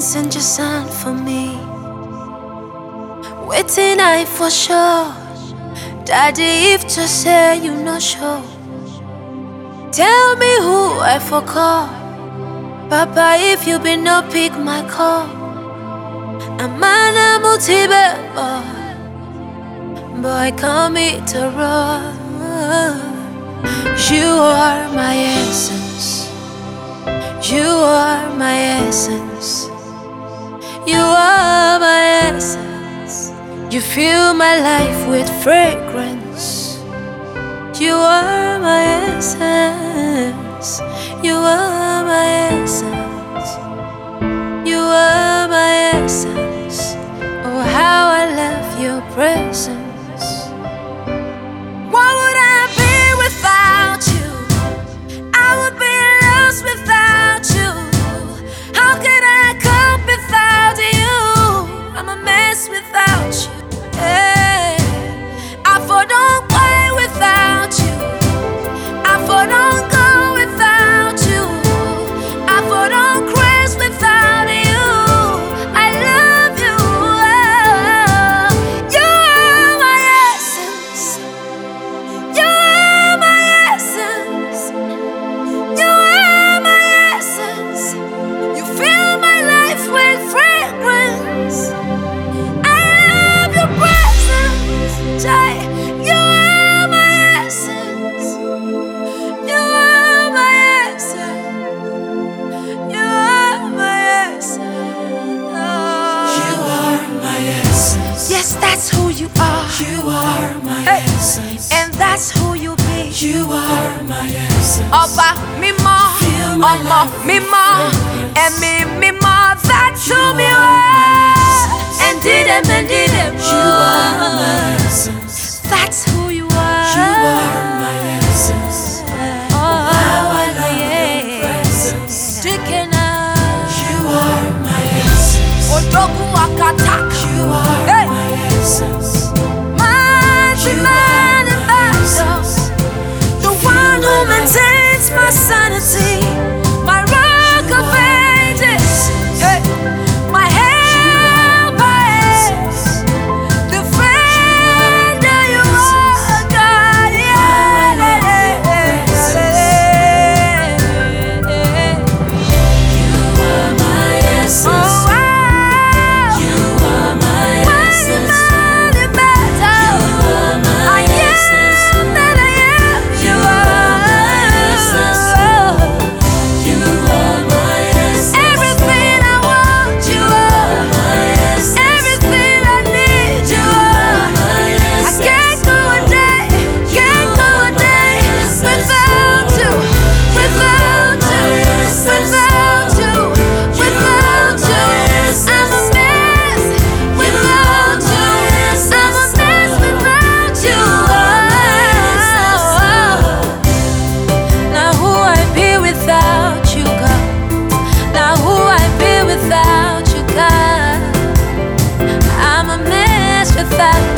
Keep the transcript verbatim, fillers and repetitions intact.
messenger sent for me. Waiting I for sure. Daddy, if to say you not sure, tell me who I forgot. Papa, if you been no pick my call. I'm a motive, boy, call me to run. You are my essence. You are my essence. You are my essence. You fill my life with fragrance. You are my essence. You are my essence. You are my essence. Oh, how I love your presence. What would I be without you? I would be lost without you. How could I cope without you? I'm a mess without you. Hey, I for don't play without you. I for don't go without you. I for don't craze without you. I love you. Oh, you are my essence. You are my essence. You are my essence. You fill my life with fragrance. I love your presence. You are my essence. You are my essence. You are my essence. You are my essence. Yes, that's who you are. You are my Hey. essence. And that's who you be. You are my essence. Ọba mímọ́, ọmọ mímọ́, ẹ̀mí mímọ́, that's who You we are are. my And did him and did him. You are my essence. That's who you are. You are my essence. Oh, How I love yeah. your presence. Chicken out. You are my essence. Odogu akataka. You are Hey. my essence. Mighty You man are in my battle. essence. The one who maintains my sanity. My rock of ages. Hey. My helper. Defender you are, God. Yeah. You are my essence. Oh, wow. You are my Mighty essence. man in battle. You are my I essence. am that I am. You are my essence. You are my essence. Everything I want, you are. My essence. Everything I need, you are. My I essence. can't go a day, can't go a day without you, without you, without you, without you. I'm a mess without you. I'm a mess without you. Now who I be without you, God? Now who I be without you, God? I'm a mess without